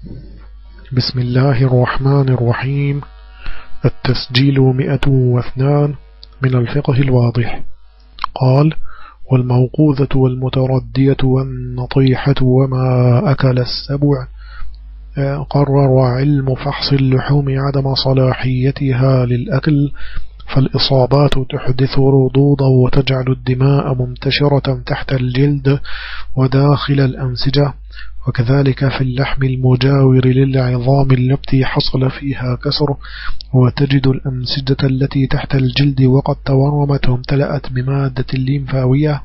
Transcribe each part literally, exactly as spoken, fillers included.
بسم الله الرحمن الرحيم. التسجيل مئة واثنان من الفقه الواضح. قال: والموقوذة والمتردية والنطيحة وما أكل السبع. قرر علم فحص اللحوم عدم صلاحيتها للأكل، فالإصابات تحدث رضوضا وتجعل الدماء منتشرة تحت الجلد وداخل الأنسجة، وكذلك في اللحم المجاور للعظام التي حصل فيها كسر، وتجد الأنسجة التي تحت الجلد وقد تورمت وامتلأت بمادة ليمفاوية.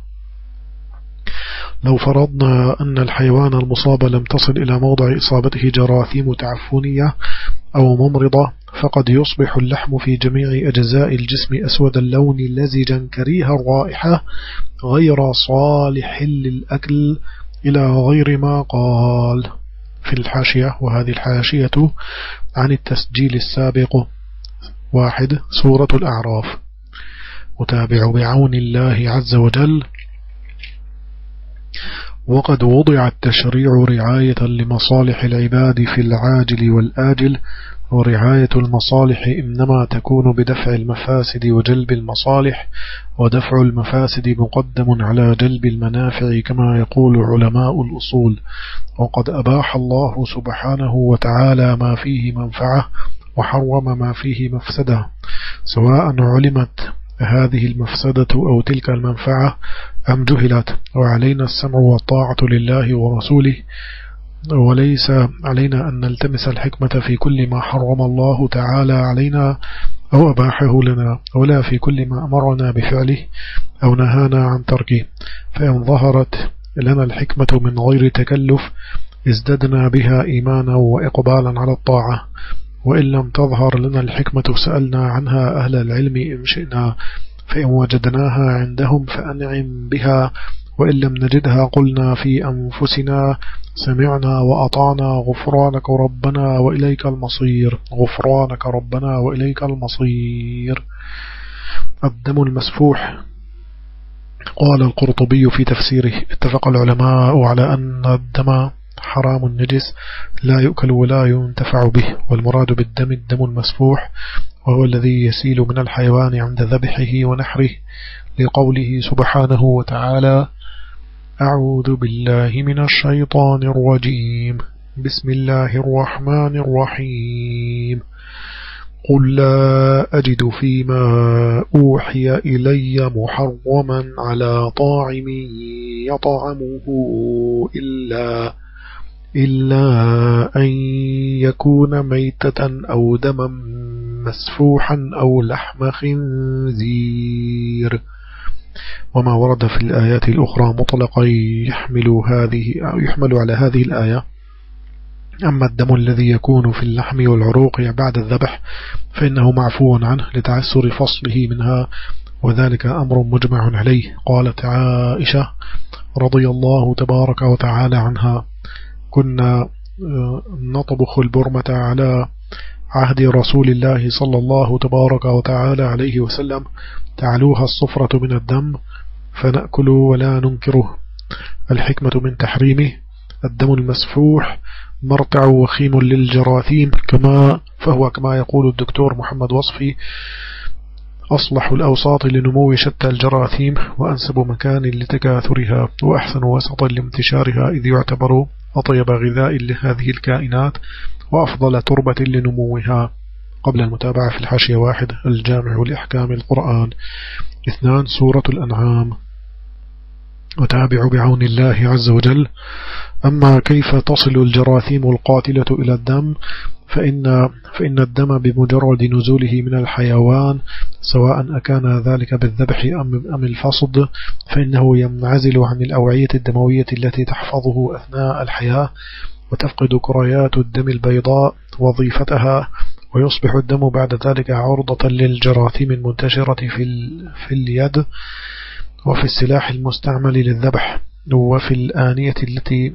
لو فرضنا أن الحيوان المصاب لم تصل إلى موضع إصابته جراثيم تعفنية أو ممرضة، فقد يصبح اللحم في جميع أجزاء الجسم أسود اللون لزجا كريه الرائحة غير صالح للأكل إلى غير ما قال في الحاشية. وهذه الحاشية عن التسجيل السابق. واحد. سورة الأعراف. متابع بعون الله عز وجل. وقد وضع التشريع رعاية لمصالح العباد في العاجل والآجل، ورعاية المصالح إنما تكون بدفع المفاسد وجلب المصالح، ودفع المفاسد مقدم على جلب المنافع كما يقول علماء الأصول. وقد أباح الله سبحانه وتعالى ما فيه منفعة وحرم ما فيه مفسدة، سواء علمت هذه المفسدة أو تلك المنفعة أم جهلت، وعلينا السمع والطاعة لله ورسوله، وليس علينا أن نلتمس الحكمة في كل ما حرم الله تعالى علينا أو أباحه لنا، ولا في كل ما أمرنا بفعله أو نهانا عن تركه. فإن ظهرت لنا الحكمة من غير تكلف ازددنا بها إيمانا وإقبالا على الطاعة، وإن لم تظهر لنا الحكمة سألنا عنها أهل العلم إن شئنا، فإن وجدناها عندهم فأنعم بها، وإن لم نجدها قلنا في أنفسنا سمعنا وأطعنا غفرانك ربنا وإليك المصير. غفرانك ربنا وإليك المصير. الدم المسفوح. قال القرطبي في تفسيره: اتفق العلماء على أن الدم حرام نجس لا يؤكل ولا ينتفع به، والمراد بالدم الدم المسفوح، وهو الذي يسيل من الحيوان عند ذبحه ونحره، لقوله سبحانه وتعالى: أعوذ بالله من الشيطان الرجيم، بسم الله الرحمن الرحيم. قل لا أجد فيما أوحي إلي محرما على طاعم يطعمه إلا إلا أن يكون ميتة أو دما مسفوحا أو لحم خنزير. وما ورد في الآيات الأخرى مطلقا يحمل هذه يحمل على هذه الآية. أما الدم الذي يكون في اللحم والعروق بعد الذبح فإنه معفو عنه لتعسر فصله منها، وذلك أمر مجمع عليه. قالت عائشة رضي الله تبارك وتعالى عنها: كنا نطبخ البرمة على عهد رسول الله صلى الله تبارك وتعالى عليه وسلم، تعلوها الصفرة من الدم فنأكل ولا ننكره. الحكمة من تحريمه: الدم المسفوح مرتع وخيم للجراثيم، كما فهو كما يقول الدكتور محمد وصفي أصلح الأوساط لنمو شتى الجراثيم، وأنسب مكان لتكاثرها، وأحسن وسطا لانتشارها، إذ يعتبر أطيب غذاء لهذه الكائنات وأفضل تربة لنموها. قبل المتابعة في الحاشية: واحد. الجامع لأحكام القرآن. اثنان. سورة الأنعام. وتابع بعون الله عز وجل. أما كيف تصل الجراثيم القاتلة إلى الدم، فإن, فإن الدم بمجرد نزوله من الحيوان، سواء أكان ذلك بالذبح أم الفصد، فإنه ينعزل عن الأوعية الدموية التي تحفظه أثناء الحياة، وتفقد كريات الدم البيضاء وظيفتها، ويصبح الدم بعد ذلك عرضة للجراثيم المنتشرة في, في اليد وفي السلاح المستعمل للذبح وفي الآنية التي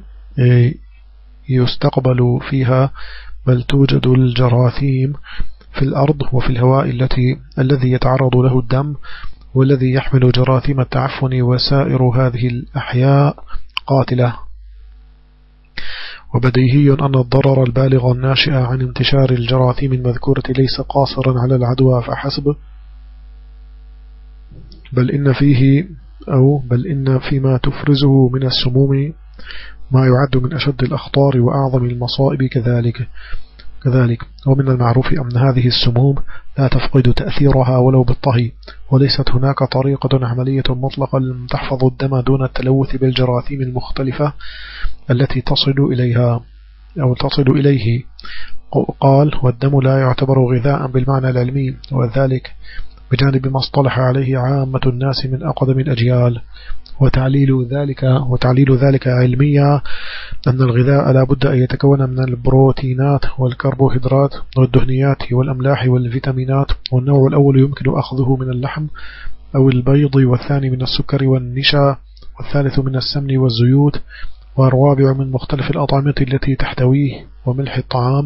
يستقبل فيها، بل توجد الجراثيم في الأرض وفي الهواء التي الذي يتعرض له الدم، والذي يحمل جراثيم التعفن، وسائر هذه الأحياء قاتلة. وبديهي أن الضرر البالغ الناشئ عن انتشار الجراثيم المذكورة ليس قاصرا على العدوى فحسب، بل إن فيه أو بل إن فيما تفرزه من السموم ما يعد من أشد الأخطار وأعظم المصائب كذلك كذلك ومن المعروف أن هذه السموم لا تفقد تأثيرها ولو بالطهي، وليست هناك طريقة عملية مطلقة تحفظ الدم دون التلوث بالجراثيم المختلفة التي تصل إليها أو تصل إليه. قال: والدم لا يعتبر غذاء بالمعنى العلمي، وذلك بجانب ما اصطلح عليه عامة الناس من أقدم الأجيال. وتعليل ذلك وتعليل ذلك علميا أن الغذاء لا بد أن يتكون من البروتينات والكربوهيدرات والدهنيات والأملاح والفيتامينات، والنوع الأول يمكن أخذه من اللحم أو البيض، والثاني من السكر والنشا، والثالث من السمن والزيوت، والرابع من مختلف الأطعمة التي تحتويه وملح الطعام،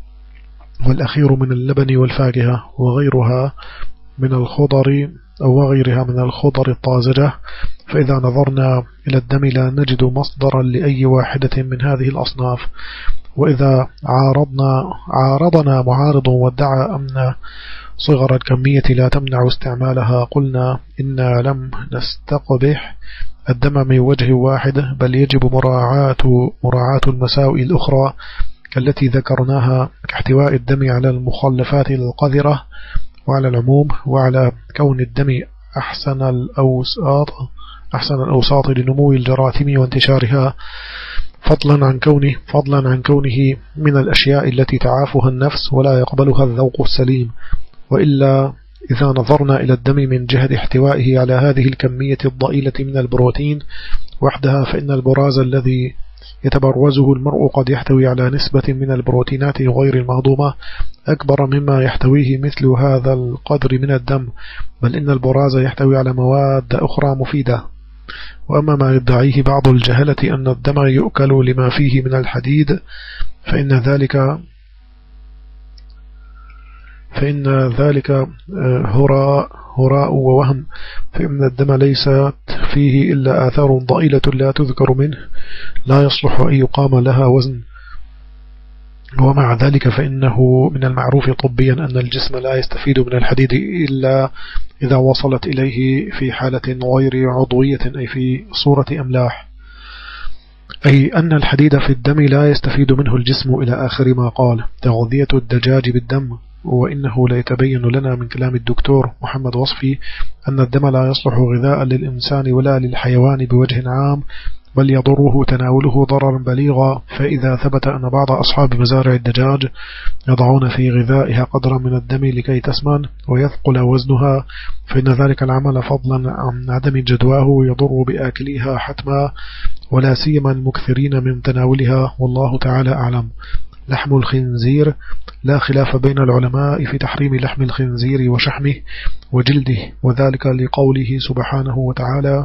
والأخير من اللبن والفاكهة وغيرها من الخضر أو غيرها من الخضر الطازجة. فإذا نظرنا إلى الدم لا نجد مصدرا لأي واحدة من هذه الأصناف. وإذا عارضنا عارضنا معارض وادعى أن صغر الكمية لا تمنع استعمالها، قلنا إنا لم نستقبح الدم من وجه واحد، بل يجب مراعاة مراعاة المساوئ الأخرى التي ذكرناها كاحتواء الدم على المخلفات القذرة، وعلى العموم وعلى كون الدم أحسن الأوساط أحسن الأوساط لنمو الجراثيم وانتشارها، فضلا عن كونه فضلا عن كونه من الأشياء التي تعافها النفس ولا يقبلها الذوق السليم. وإلا إذا نظرنا إلى الدم من جهة احتوائه على هذه الكمية الضئيلة من البروتين وحدها، فإن البراز الذي يتبرزه المرء قد يحتوي على نسبة من البروتينات غير المهضومة أكبر مما يحتويه مثل هذا القدر من الدم، بل إن البراز يحتوي على مواد أخرى مفيدة. وأما ما يدعيه بعض الجهلة أن الدم يؤكل لما فيه من الحديد فإن ذلك فإن ذلك هراء هراء ووهم، فإن الدم ليست فيه إلا آثار ضئيلة لا تذكر منه، لا يصلح أن يقام لها وزن. ومع ذلك فإنه من المعروف طبيا أن الجسم لا يستفيد من الحديد إلا إذا وصلت إليه في حالة غير عضوية، أي في صورة أملاح، أي أن الحديد في الدم لا يستفيد منه الجسم إلى آخر ما قال. تغذية الدجاج بالدم. وإنه لا يتبين لنا من كلام الدكتور محمد وصفي أن الدم لا يصلح غذاء للإنسان ولا للحيوان بوجه عام، بل يضره تناوله ضررا بليغا. فإذا ثبت أن بعض أصحاب مزارع الدجاج يضعون في غذائها قدرا من الدم لكي تسمن ويثقل وزنها، فإن ذلك العمل فضلا عن عدم جدواه يضر بآكليها حتما، ولا سيما المكثرين من تناولها، والله تعالى أعلم. لحم الخنزير. لا خلاف بين العلماء في تحريم لحم الخنزير وشحمه وجلده، وذلك لقوله سبحانه وتعالى: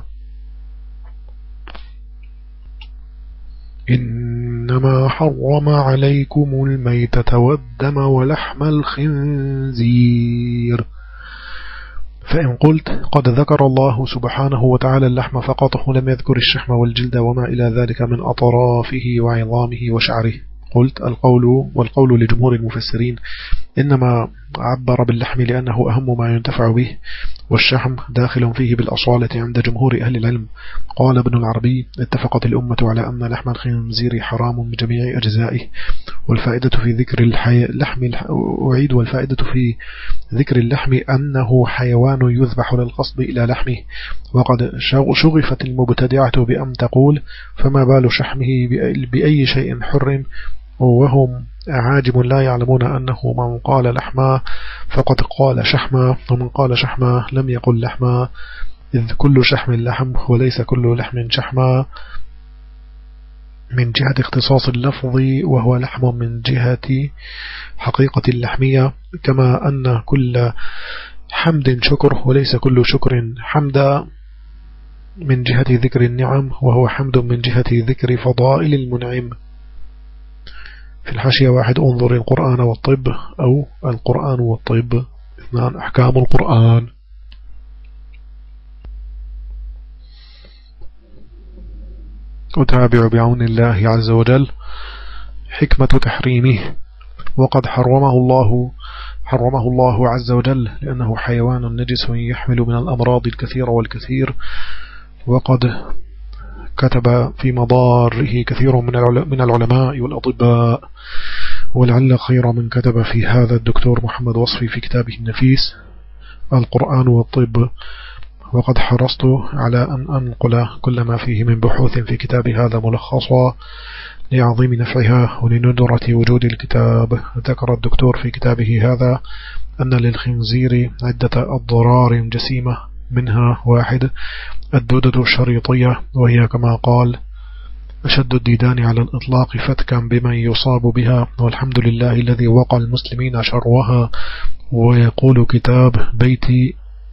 إنما حرم عليكم الميتة والدم ولحم الخنزير. فإن قلت قد ذكر الله سبحانه وتعالى اللحم فقط ولم يذكر الشحم والجلد وما إلى ذلك من أطرافه وعظامه وشعره، قلت القول والقول لجمهور المفسرين إنما عبر باللحم لأنه أهم ما ينتفع به، والشحم داخل فيه بالأصالة عند جمهور أهل العلم. قال ابن العربي: اتفقت الأمة على أن لحم الخنزير حرام بجميع أجزائه. والفائدة في ذكر اللحم أعيد والفائدة في ذكر اللحم أنه حيوان يذبح للقصد إلى لحمه، وقد شغفت المبتدعة بأن تقول: فما بال شحمه بأي شيء حرم، وهم عاجم لا يعلمون أنه من قال لحما فقد قال شحما، ومن قال شحما لم يقل لحما، إذ كل شحم لحم وليس كل لحم شحما من جهة اختصاص اللفظ، وهو لحم من جهة حقيقة اللحمية، كما أن كل حمد شكر وليس كل شكر حمد من جهة ذكر النعم، وهو حمد من جهة ذكر فضائل المنعم. في الحاشية واحد: انظر القرآن والطب، أو القرآن والطب اثنان أحكام القرآن. أتابع بعون الله عز وجل. حكمة تحريمه. وقد حرمه الله حرمه الله عز وجل لأنه حيوان نجس يحمل من الأمراض الكثير والكثير، وقد كتب في مضاره كثير من العلماء والأطباء، ولعل خير من كتب في هذا الدكتور محمد وصفي في كتابه النفيس القرآن والطب. وقد حرصت على أن أنقل كل ما فيه من بحوث في كتاب هذا ملخصا لعظيم نفعها ولندرة وجود الكتاب. ذكر الدكتور في كتابه هذا أن للخنزير عدة أضرار جسيمة، منها: واحد، الدودة الشريطية، وهي كما قال: أشد الديدان على الإطلاق فتكا بمن يصاب بها، والحمد لله الذي وقى المسلمين شروها. ويقول كتاب بيتي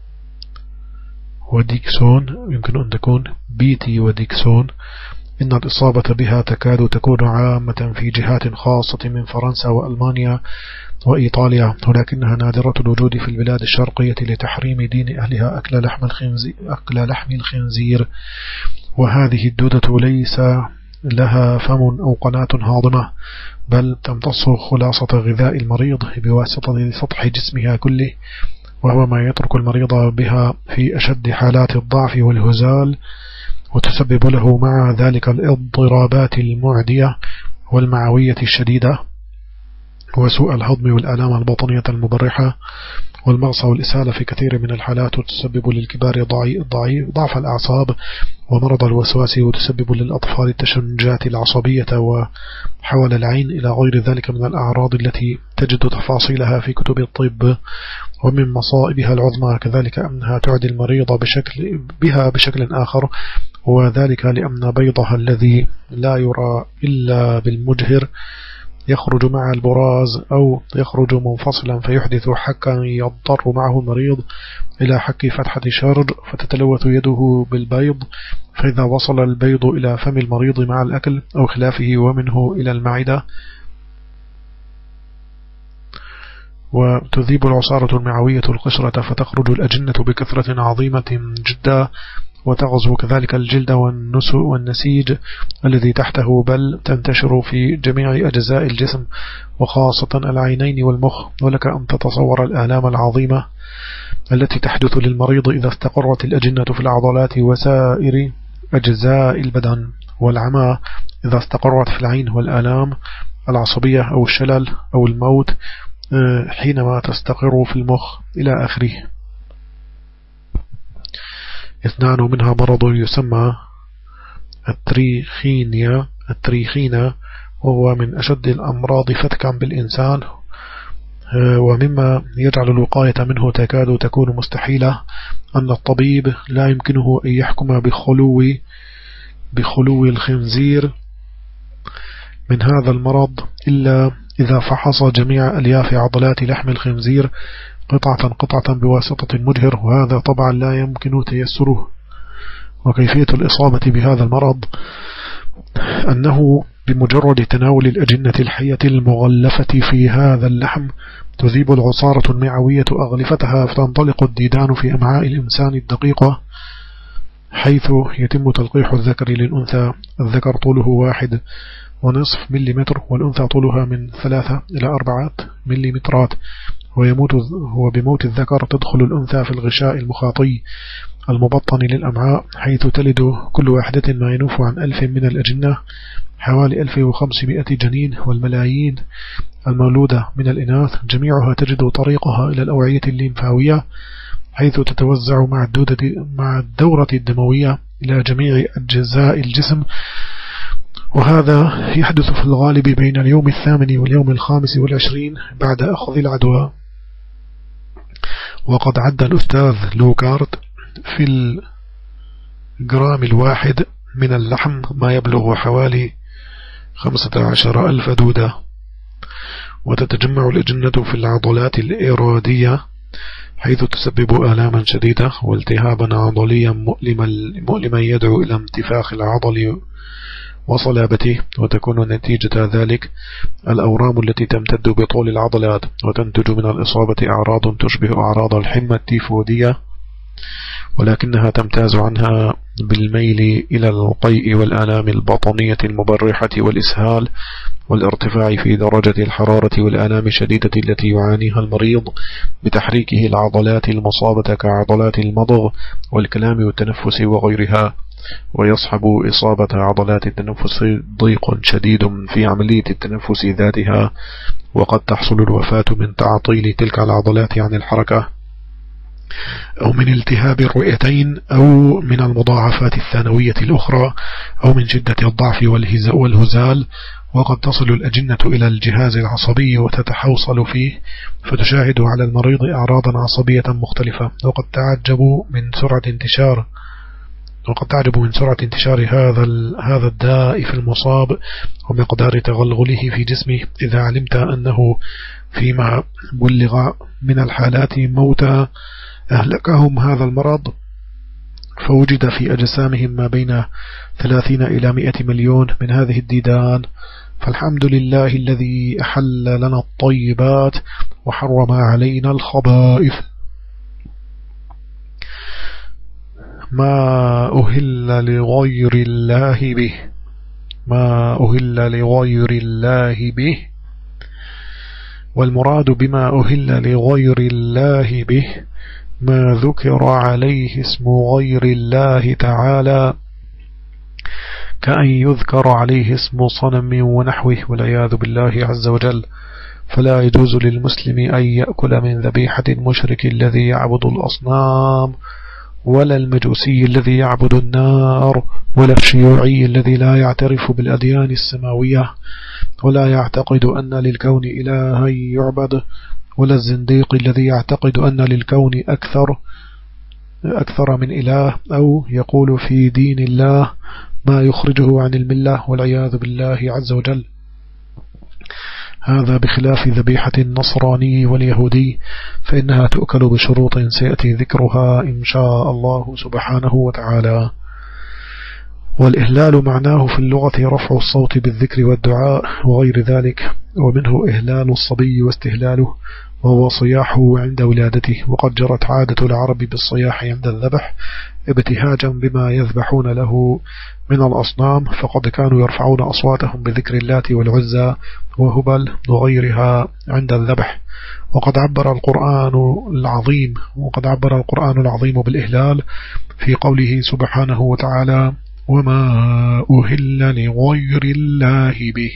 وديكسون، يمكن أن تكون بيتي وديكسون، إن الإصابة بها تكاد تكون عامة في جهات خاصة من فرنسا وألمانيا وإيطاليا، ولكنها نادرة الوجود في البلاد الشرقية لتحريم دين أهلها أكل لحم الخنزير, أكل لحم الخنزير. وهذه الدودة ليس لها فم أو قناة هاضمة، بل تمتص خلاصة غذاء المريض بواسطة سطح جسمها كله، وهو ما يترك المريض بها في أشد حالات الضعف والهزال، وتسبب له مع ذلك الاضطرابات المعدية والمعوية الشديدة وسوء الهضم والآلام البطنية المبرحة والمغص والإسهال في كثير من الحالات، وتسبب للكبار ضعيف ضعف الأعصاب ومرض الوسواس، وتسبب للأطفال التشنجات العصبية وحول العين إلى غير ذلك من الأعراض التي تجد تفاصيلها في كتب الطب. ومن مصائبها العظمى كذلك أنها تعدي المريض بشكل بها بشكل آخر، وذلك لأن بيضها الذي لا يرى إلا بالمجهر يخرج مع البراز أو يخرج منفصلا فيحدث حكا يضطر معه المريض إلى حك فتحة شرج، فتتلوث يده بالبيض، فإذا وصل البيض إلى فم المريض مع الأكل أو خلافه ومنه إلى المعدة، وتذيب العصارة المعوية القشرة، فتخرج الأجنة بكثرة عظيمة جدا، وتغزو كذلك الجلد والنسيج الذي تحته، بل تنتشر في جميع أجزاء الجسم وخاصة العينين والمخ. ولك أن تتصور الآلام العظيمة التي تحدث للمريض إذا استقرت الأجنة في العضلات وسائر أجزاء البدن، والعمى إذا استقرت في العين، والآلام العصبية أو الشلل أو الموت حينما تستقر في المخ إلى آخره. اثنان، منها مرض يسمى التريخينيا التريخينا، وهو من أشد الأمراض فتكا بالإنسان، ومما يجعل الوقاية منه تكاد تكون مستحيلة، أن الطبيب لا يمكنه أن يحكم بخلو بخلو الخنزير من هذا المرض إلا إذا فحص جميع ألياف عضلات لحم الخنزير قطعة قطعة بواسطة مجهر، وهذا طبعا لا يمكن تيسره. وكيفية الإصابة بهذا المرض أنه بمجرد تناول الأجنة الحية المغلفة في هذا اللحم تذيب العصارة المعوية أغلفتها، فتنطلق الديدان في أمعاء الإنسان الدقيقة، حيث يتم تلقيح الذكر للأنثى. الذكر طوله واحد ونصف مليمتر، والأنثى طولها من ثلاثة إلى أربعة مليمترات، ويموت وبموت الذكر تدخل الأنثى في الغشاء المخاطي المبطن للأمعاء، حيث تلد كل واحدة ما ينوف عن ألف من الأجنة، حوالي ألف وخمسمائة جنين، والملايين المولودة من الإناث جميعها تجد طريقها إلى الأوعية الليمفاوية، حيث تتوزع مع الدودة مع الدورة الدموية إلى جميع أجزاء الجسم، وهذا يحدث في الغالب بين اليوم الثامن واليوم الخامس والعشرين بعد أخذ العدوى. وقد عد الأستاذ لوكارت في الجرام الواحد من اللحم ما يبلغ حوالي خمسة عشر ألف دودة، وتتجمع الأجنة في العضلات الإرادية، حيث تسبب آلاما شديدة والتهابا عضليا مؤلما مؤلما يدعو إلى انتفاخ العضل وصلابته، وتكون نتيجة ذلك الأورام التي تمتد بطول العضلات، وتنتج من الإصابة أعراض تشبه أعراض الحمى التيفودية، ولكنها تمتاز عنها بالميل إلى القيء والآلام البطنية المبرحة والإسهال والارتفاع في درجة الحرارة والآلام الشديدة التي يعانيها المريض بتحريكه العضلات المصابة كعضلات المضغ والكلام والتنفس وغيرها. ويصحب إصابة عضلات التنفس ضيق شديد في عملية التنفس ذاتها، وقد تحصل الوفاة من تعطيل تلك العضلات عن الحركة، أو من التهاب الرئتين، أو من المضاعفات الثانوية الأخرى، أو من شدة الضعف والهزال. وقد تصل الأجنة إلى الجهاز العصبي وتتحوصل فيه، فتشاهد على المريض أعراضا عصبية مختلفة. وقد تعجب من سرعة انتشار وقد تعجب من سرعة انتشار هذا هذا الداء في المصاب ومقدار تغلغله في جسمه، إذا علمت أنه فيما بلغ من الحالات موتى أهلكهم هذا المرض، فوجد في أجسامهم ما بين ثلاثين إلى مئة مليون من هذه الديدان. فالحمد لله الذي أحل لنا الطيبات وحرم علينا الخبائث. ما أهل لغير الله به ما أهل لغير الله به والمراد بما أهل لغير الله به ما ذكر عليه اسم غير الله تعالى، كأن يذكر عليه اسم صنم ونحوه والعياذ بالله عز وجل. فلا يجوز للمسلم أن يأكل من ذبيحة المشرك الذي يعبد الأصنام، ولا المجوسي الذي يعبد النار، ولا الشيوعي الذي لا يعترف بالأديان السماوية ولا يعتقد أن للكون إلها يعبد، ولا الزنديق الذي يعتقد أن للكون أكثر أكثر من إله، أو يقول في دين الله ما يخرجه عن الملة والعياذ بالله عز وجل. هذا بخلاف ذبيحة النصراني واليهودي، فإنها تؤكل بشروط سيأتي ذكرها إن شاء الله سبحانه وتعالى. والإهلال معناه في اللغة رفع الصوت بالذكر والدعاء وغير ذلك، ومنه إهلال الصبي واستهلاله، وهو صياحه عند ولادته. وقد جرت عادة العرب بالصياح عند الذبح ابتهاجا بما يذبحون له من الأصنام، فقد كانوا يرفعون أصواتهم بذكر اللات والعزى وهبل وغيرها عند الذبح. وقد عبر القرآن العظيم وقد عبر القرآن العظيم بالإهلال في قوله سبحانه وتعالى: وما أهل لغير الله به،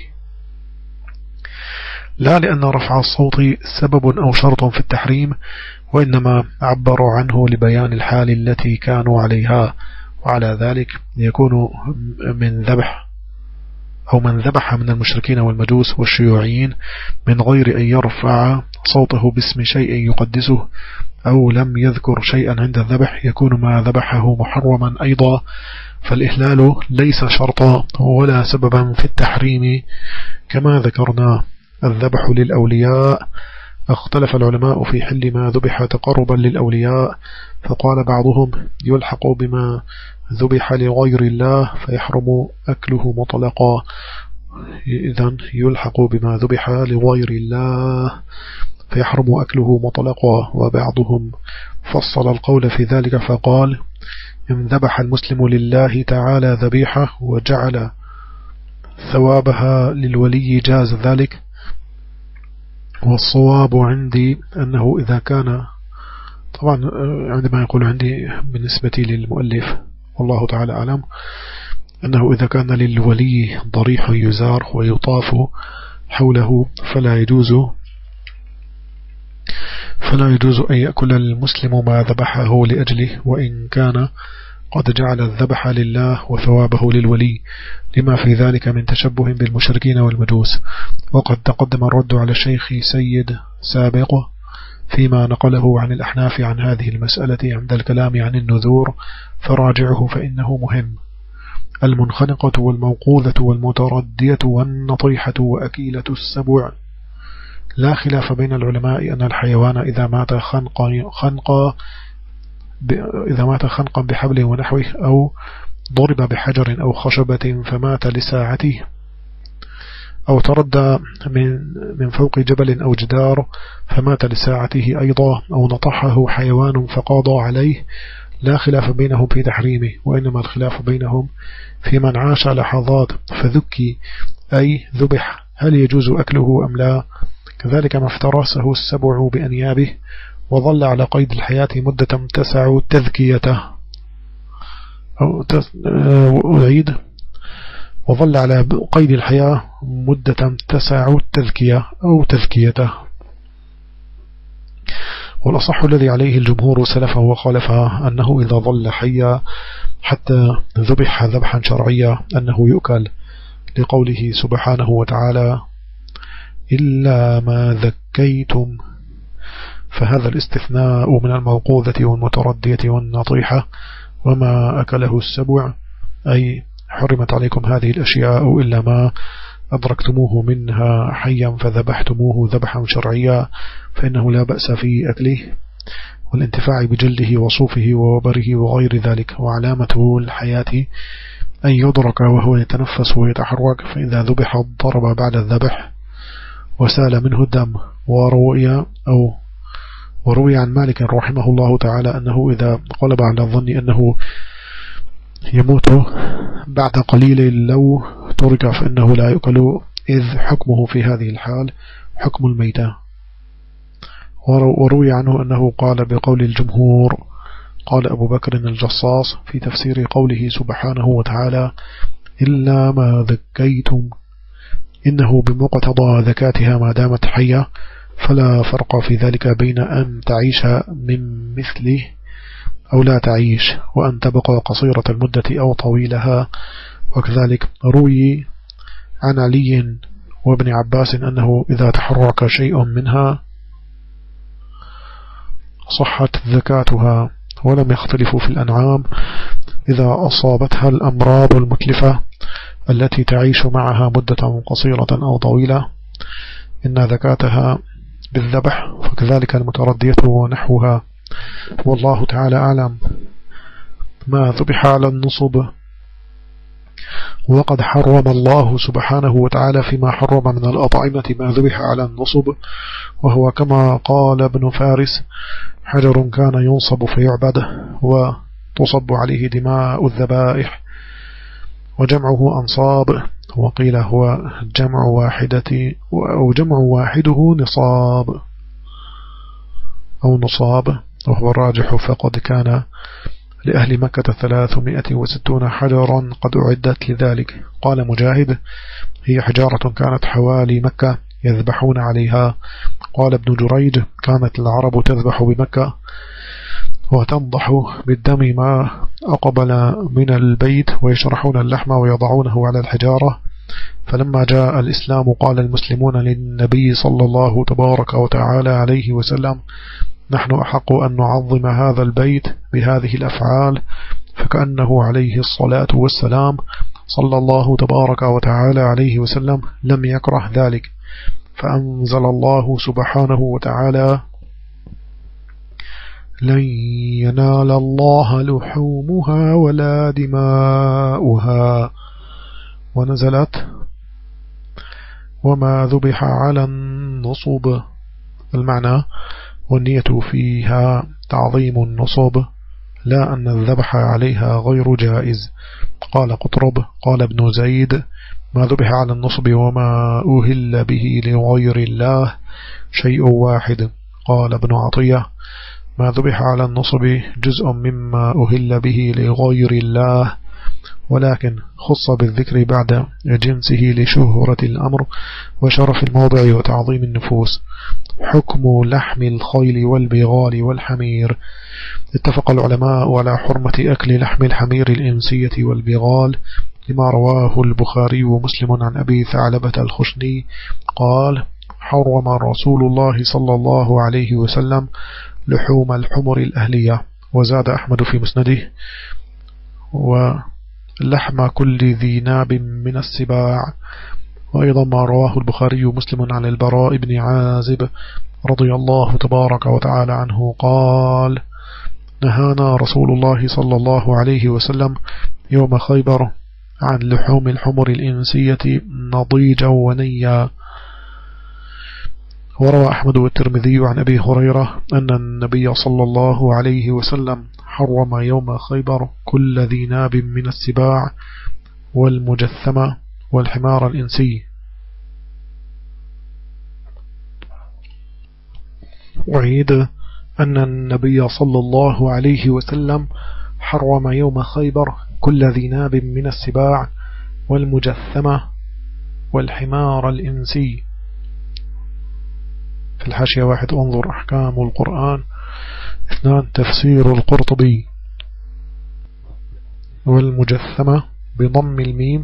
لا لأن رفع الصوت سبب أو شرط في التحريم، وإنما عبروا عنه لبيان الحال التي كانوا عليها. وعلى ذلك يكون من ذبح أو من ذبح من المشركين والمجوس والشيوعيين من غير أن يرفع صوته باسم شيء يقدسه، أو لم يذكر شيئا عند الذبح، يكون ما ذبحه محرما أيضا. فالإهلال ليس شرطا ولا سببا في التحريم كما ذكرنا. الذبح للأولياء، اختلف العلماء في حل ما ذبح تقربا للأولياء، فقال بعضهم يلحق بما ذبح لغير الله فيحرم أكله مطلقا. إذن يلحق بما ذبح لغير الله فيحرم أكله مطلقا. وبعضهم فصل القول في ذلك فقال: إن ذبح المسلم لله تعالى ذبيحة وجعل ثوابها للولي جاز ذلك. والصواب عندي أنه إذا كان، طبعا عندما يقول عندي بالنسبة للمؤلف والله تعالى أعلم، أنه إذا كان للولي ضريح يزار ويطاف حوله فلا يجوز فلا يجوز أن يأكل المسلم ما ذبحه لأجله، وإن كان قد جعل الذبح لله وثوابه للولي، لما في ذلك من تشبه بالمشركين والمجوس. وقد تقدم الرد على الشيخ سيد سابق فيما نقله عن الأحناف عن هذه المسألة عند الكلام عن النذور، فراجعه فإنه مهم. المنخنقة والموقوذة والمتردية والنطيحة وأكيلة السبع، لا خلاف بين العلماء أن الحيوان إذا مات خنقا, خنقا إذا مات خنقا بحبل ونحوه، أو ضرب بحجر أو خشبة فمات لساعته، أو تردى من من فوق جبل أو جدار فمات لساعته أيضا، أو نطحه حيوان فقاضى عليه، لا خلاف بينهم في تحريمه، وإنما الخلاف بينهم في من عاش لحظات فذكي أي ذبح هل يجوز أكله أم لا؟ كذلك ما افترسه السبع بأنيابه وظل على قيد الحياة مدة تسع تذكيته أو أعيد وظل على قيد الحياة مدة تسع التذكية أو تذكيته. والأصح الذي عليه الجمهور سلفه وخالفه أنه إذا ظل حيا حتى ذبح ذبحا شرعيا أنه يؤكل، لقوله سبحانه وتعالى إلا ما ذكيتم، فهذا الاستثناء من الموقوذة والمتردية والنطيحة وما أكله السبع، أي حرمت عليكم هذه الأشياء إلا ما أدركتموه منها حيا فذبحتموه ذبحا شرعيا فإنه لا بأس في أكله والانتفاع بجلده وصوفه ووبره وغير ذلك. وعلامة الحياة أن يدرك وهو يتنفس ويتحرك، فإذا ذبح ضرب بعد الذبح وسال منه الدم. وروي أو وروي عن مالك رحمه الله تعالى أنه إذا غلب على الظن أنه يموت بعد قليل لو ترك فإنه لا يؤكل، إذ حكمه في هذه الحال حكم الميتة. وروي عنه أنه قال بقول الجمهور، قال أبو بكر الجصاص في تفسير قوله سبحانه وتعالى إلا ما ذكيتم، إنه بمقتضى ذكاتها ما دامت حية، فلا فرق في ذلك بين أن تعيش من مثله أو لا تعيش، وأن تبقى قصيرة المدة أو طويلها. وكذلك روي عن علي وابن عباس أنه إذا تحرك شيء منها صحت ذكاتها، ولم يختلفوا في الأنعام إذا أصابتها الأمراض المتلفة التي تعيش معها مدة قصيرة أو طويلة إن ذكاتها بالذبح، فكذلك المتردية ونحوها. والله تعالى أعلم. ما ذبح على النصب. وقد حرم الله سبحانه وتعالى فيما حرم من الأطعمة ما ذبح على النصب، وهو كما قال ابن فارس حجر كان ينصب فيعبد وتصب عليه دماء الذبائح، وجمعه أنصاب، وقيل هو جمع واحدة أو جمع واحده نصاب أو نصاب، وهو الراجح، فقد كان لأهل مكة ثلاثمائة وستون حجرا قد أعدت لذلك. قال مجاهد هي حجارة كانت حوالي مكة يذبحون عليها. قال ابن جريج كانت العرب تذبح بمكة وتنضح بالدم ما أقبل من البيت ويشرحون اللحم ويضعونه على الحجارة، فلما جاء الإسلام قال المسلمون للنبي صلى الله تبارك وتعالى عليه وسلم نحن أحق أن نعظم هذا البيت بهذه الأفعال، فكأنه عليه الصلاة والسلام صلى الله تبارك وتعالى عليه وسلم لم يكره ذلك، فأنزل الله سبحانه وتعالى لن ينال الله لحومها ولا دماؤها، ونزلت وما ذبح على النصب. المعنى والنية فيها تعظيم النصب لا أن الذبح عليها غير جائز. قال قطرب قال ابن زيد ما ذبح على النصب وما أهل به لغير الله شيء واحد. قال ابن عطية ما ذبح على النصب جزء مما أهل به لغير الله، ولكن خص بالذكر بعد جنسه لشهرة الأمر وشرف الموضع وتعظيم النفوس. حكم لحم الخيل والبغال والحمير. اتفق العلماء على حرمة أكل لحم الحمير الإنسية والبغال لما رواه البخاري ومسلم عن أبي ثعلبة الخشني قال حرم رسول الله صلى الله عليه وسلم لحوم الحمر الأهلية. وزاد أحمد في مسنده ولحم كل ذي ناب من السباع. وأيضا ما رواه البخاري ومسلم عن البراء بن عازب رضي الله تبارك وتعالى عنه قال نهانا رسول الله صلى الله عليه وسلم يوم خيبر عن لحوم الحمر الإنسية نضيجا ونيا. وروى أحمد والترمذي عن أبي هريرة أن النبي صلى الله عليه وسلم حرم يوم خيبر كل ذي ناب من السباع والمجثمة والحمار الإنسي. أعيد أن النبي صلى الله عليه وسلم حرم يوم خيبر كل ذي ناب من السباع والمجثمة والحمار الإنسي. في الحاشية واحد انظر أحكام القرآن. اثنان تفسير القرطبي. والمجثمة بضم الميم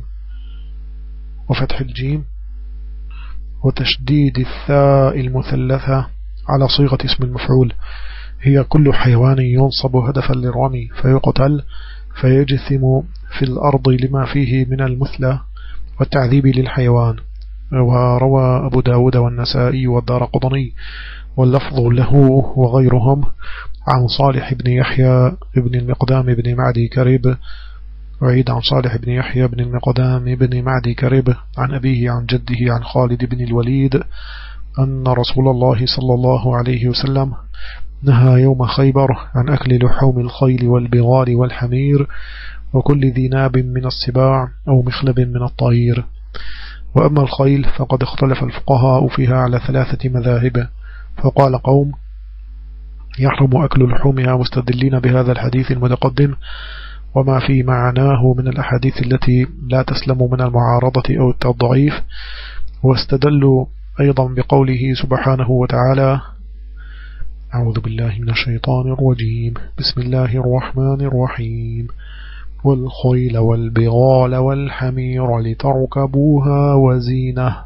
وفتح الجيم وتشديد الثاء المثلثة على صيغة اسم المفعول، هي كل حيوان ينصب هدفا للرمي فيقتل فيجثم في الأرض لما فيه من المثلى والتعذيب للحيوان. وروى أبو داود والنسائي والدارقطني واللفظ له وغيرهم عن صالح بن يحيى بن المقدام بن معدي كريب، وعيد عن صالح بن يحيى بن المقدام بن معدي كريب عن أبيه عن جده عن خالد بن الوليد أن رسول الله صلى الله عليه وسلم نهى يوم خيبر عن أكل لحوم الخيل والبغال والحمير وكل ذي ناب من السباع أو مخلب من الطير. وأما الخيل فقد اختلف الفقهاء فيها على ثلاثة مذاهب، فقال قوم يحرم أكل لحومها مستدلين بهذا الحديث المتقدم وما في معناه من الأحاديث التي لا تسلم من المعارضة أو التضعيف، واستدلوا أيضا بقوله سبحانه وتعالى أعوذ بالله من الشيطان الرجيم بسم الله الرحمن الرحيم والخيل والبغال والحمير لتركبوها وزينة.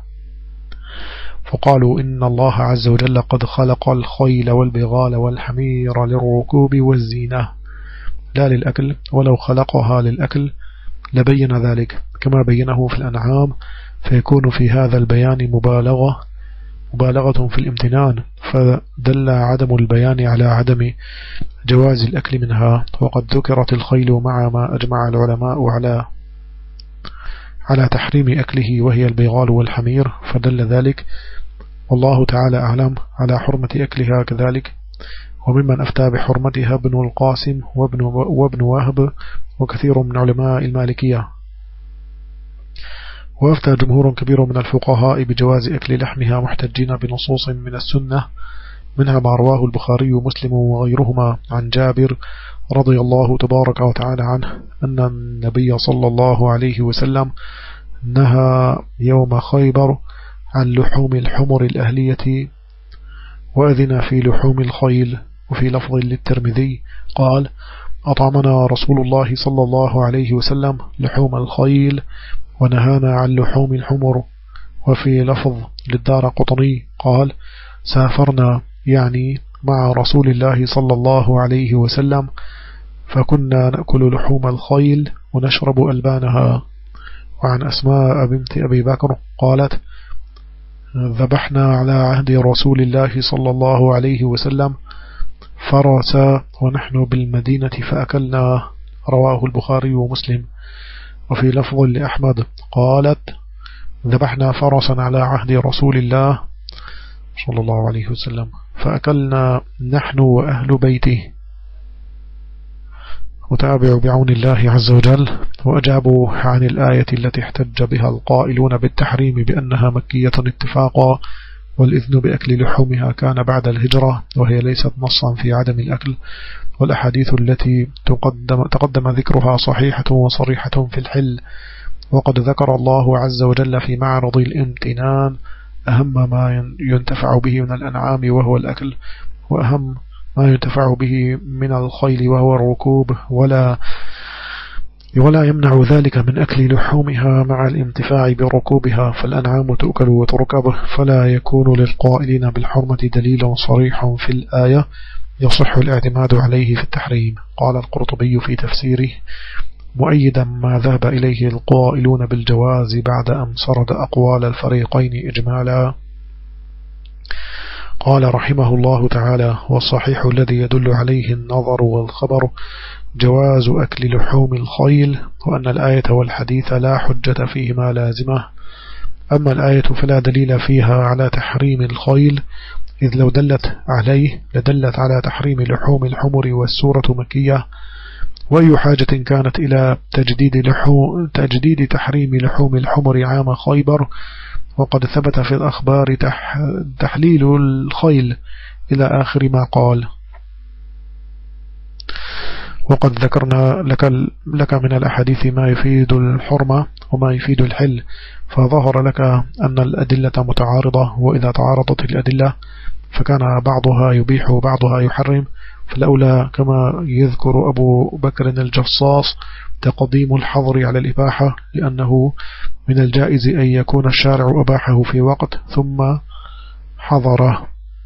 فقالوا إن الله عز وجل قد خلق الخيل والبغال والحمير للركوب والزينة لا للأكل، ولو خلقها للأكل لبين ذلك كما بينه في الأنعام، فيكون في هذا البيان مبالغة مبالغة في الامتنان، فدل عدم البيان على عدم جواز الأكل منها. وقد ذكرت الخيل مع ما أجمع العلماء على على تحريم أكله وهي البغال والحمير، فدل ذلك والله تعالى أعلم على حرمة أكلها كذلك. وممن أفتى بحرمتها ابن القاسم وابن, وابن وهب وكثير من علماء المالكية. وأفتى جمهور كبير من الفقهاء بجواز أكل لحمها محتجين بنصوص من السنة، منها ما رواه البخاري ومسلم وغيرهما عن جابر رضي الله تبارك وتعالى عنه أن النبي صلى الله عليه وسلم نهى يوم خيبر عن لحوم الحمر الأهلية وأذن في لحوم الخيل. وفي لفظ للترمذي قال أطعمنا رسول الله صلى الله عليه وسلم لحوم الخيل ونهانا عن لحوم الحمر. وفي لفظ للدارقطني قال سافرنا يعني مع رسول الله صلى الله عليه وسلم فكنا نأكل لحوم الخيل ونشرب ألبانها. وعن أسماء بنت أبي بكر قالت ذبحنا على عهد رسول الله صلى الله عليه وسلم فرسا ونحن بالمدينة فأكلنا، رواه البخاري ومسلم. وفي لفظ لأحمد قالت ذبحنا فرسا على عهد رسول الله صلى الله عليه وسلم فأكلنا نحن وأهل بيته. وتابعوا بعون الله عز وجل وأجابوا عن الآية التي احتج بها القائلون بالتحريم بأنها مكية اتفاقا، والإذن بأكل لحومها كان بعد الهجرة وهي ليست نصا في عدم الأكل، والأحاديث التي تقدم, تقدم ذكرها صحيحة وصريحة في الحل. وقد ذكر الله عز وجل في معرض الامتنان أهم ما ينتفع به من الأنعام وهو الأكل، وأهم ما ينتفع به من الخيل وهو الركوب، ولا ولا يمنع ذلك من أكل لحومها مع الانتفاع بركوبها، فالأنعام تؤكل وتركب، فلا يكون للقائلين بالحرمة دليل صريح في الآية يصح الاعتماد عليه في التحريم. قال القرطبي في تفسيره مؤيدا ما ذهب إليه القائلون بالجواز بعد أن سرد أقوال الفريقين إجمالا. قال رحمه الله تعالى والصحيح الذي يدل عليه النظر والخبر جواز أكل لحوم الخيل، وأن الآية والحديث لا حجة فيهما لازمة. أما الآية فلا دليل فيها على تحريم الخيل، إذ لو دلت عليه لدلت على تحريم لحوم الحمر والسورة مكية، وأي حاجة كانت إلى تجديد, لحوم تجديد تحريم لحوم الحمر عام خيبر وقد ثبت في الأخبار تح تحليل الخيل إلى آخر ما قال. وقد ذكرنا لك, لك من الأحاديث ما يفيد الحرمة وما يفيد الحل، فظهر لك أن الأدلة متعارضة، وإذا تعارضت الأدلة فكان بعضها يبيح وبعضها يحرم، فالأولى كما يذكر أبو بكر الجصاص تقديم الحظر على الإباحة، لأنه من الجائز أن يكون الشارع أباحه في وقت ثم حظره.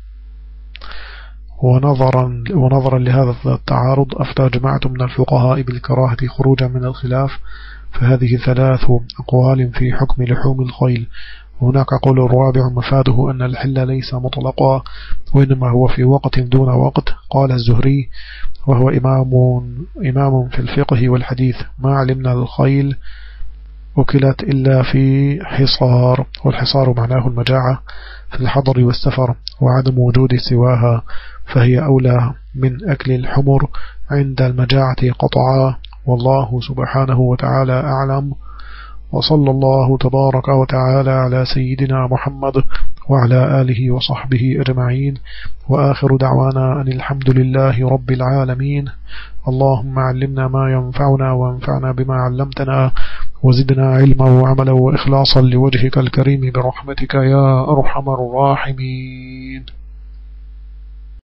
ونظرا, ونظرا لهذا التعارض أفتى جماعة من الفقهاء بالكراهة خروجا من الخلاف، فهذه ثلاث أقوال في حكم لحوم الخيل. هناك قول الرابع مفاده أن الحل ليس مطلقا، وإنما هو في وقت دون وقت. قال الزهري وهو إمام, إمام في الفقه والحديث: ما علمنا الخيل أكلت إلا في حصار، والحصار معناه المجاعة في الحضر والسفر وعدم وجود سواها، فهي أولى من أكل الحمر عند المجاعة قطعا. والله سبحانه وتعالى أعلم، وصلى الله تبارك وتعالى على سيدنا محمد وعلى آله وصحبه أجمعين، وآخر دعوانا أن الحمد لله رب العالمين. اللهم علمنا ما ينفعنا وانفعنا بما علمتنا، وزدنا علما وعملا وإخلاصا لوجهك الكريم برحمتك يا أرحم الراحمين.